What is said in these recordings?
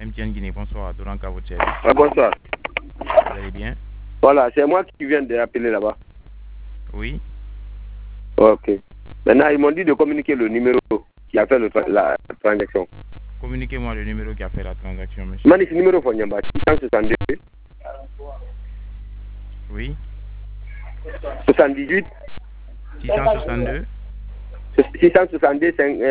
MTN Guinée, bonsoir. Touranka, votre service. Ah, bonsoir. Vous allez bien? Voilà, c'est moi qui viens d'appeler là-bas. Oui. Ok. Maintenant, ils m'ont dit de communiquer le numéro qui a fait la transaction. Communiquez-moi le numéro qui a fait la transaction, monsieur. Mani, numéro Fonyamba, 662. Oui. 78. 662. 662,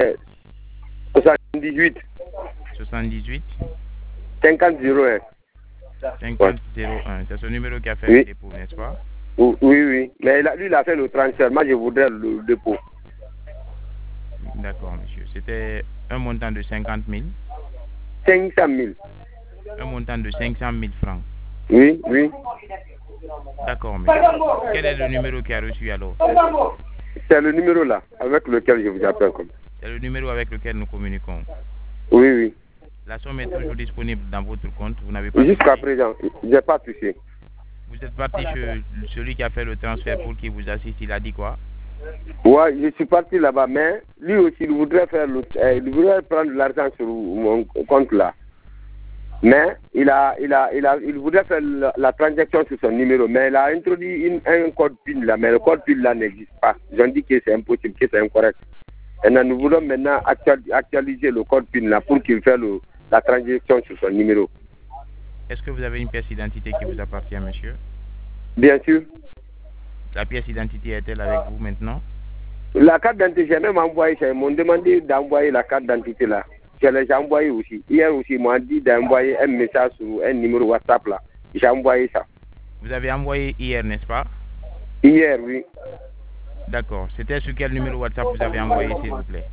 78. 78. 50 01. 50 01. C'est ce numéro qui a fait Oui. le dépôt, n'est-ce pas? Oui, oui. Mais lui, il a fait le transfert. Moi, je voudrais le dépôt. D'accord, monsieur. C'était un montant de 50 000. 500 000. Un montant de 500 000 francs. Oui, oui. D'accord, monsieur. Quel est le numéro qui a reçu alors? C'est le numéro là, avec lequel je vous appelle comme. C'est le numéro avec lequel nous communiquons. Oui, oui. La somme est toujours disponible dans votre compte. Vous n'avez pas Jusqu'à touché. présent, je n'ai pas touché. Vous êtes parti chez celui qui a fait le transfert pour qu'il vous assiste. Il a dit quoi? Ouais, je suis parti là-bas, mais lui aussi, il voudrait prendre l'argent sur mon compte là. Mais il voudrait faire la transaction sur son numéro, mais il a introduit un code PIN là, mais le code PIN là n'existe pas. Ils ont dit que c'est impossible, que c'est incorrect. Et nous voulons maintenant actualiser le code PIN là pour qu'il fasse la transaction sur son numéro. Est-ce que vous avez une pièce d'identité qui vous appartient, monsieur? Bien sûr. La pièce d'identité est-elle avec vous maintenant? La carte d'identité, j'ai même envoyé ça. Ils m'ont demandé d'envoyer la carte d'identité là. Je l'ai envoyé aussi. Hier aussi, ils m'ont dit d'envoyer un message sur un numéro WhatsApp là. J'ai envoyé ça. Vous avez envoyé hier, n'est-ce pas? Hier, oui. D'accord. C'était sur quel numéro WhatsApp vous avez envoyé, s'il vous plaît?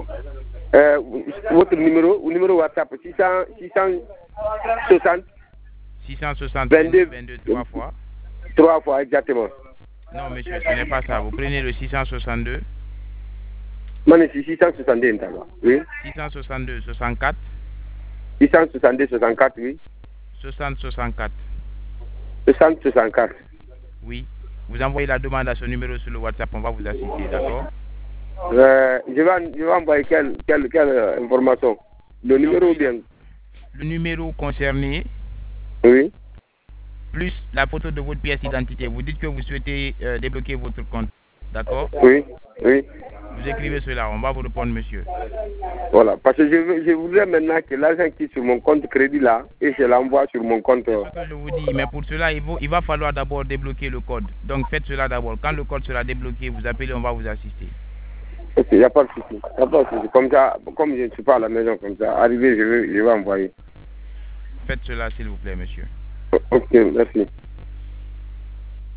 Votre numéro WhatsApp, 660 660 22 22 3 fois. 3 fois exactement. Non, monsieur, ce n'est pas ça. Vous prenez le 662. Moi, c'est 662, oui. 662 64. 662 64, oui. 60 64. 60 64. Oui. Vous envoyez la demande à ce numéro sur le WhatsApp, on va vous assister, d'accord? Je vais envoyer quelle information? Le numéro ou bien? Le numéro concerné, Oui. plus la photo de votre pièce d'identité. Vous dites que vous souhaitez débloquer votre compte, d'accord? Oui, oui. Vous écrivez cela, on va vous répondre, monsieur. Voilà, parce que je voudrais maintenant que l'argent qui est sur mon compte crédit là, et je l'envoie sur mon compte. C'est ce que je vous dis, mais pour cela, il va falloir d'abord débloquer le code. Donc faites cela d'abord. Quand le code sera débloqué, vous appelez, on va vous assister. Ok, il n'y a pas de souci. Comme ça, comme je ne suis pas à la maison, comme ça, arrivé, je vais envoyer. Faites cela, s'il vous plaît, monsieur. Ok, merci.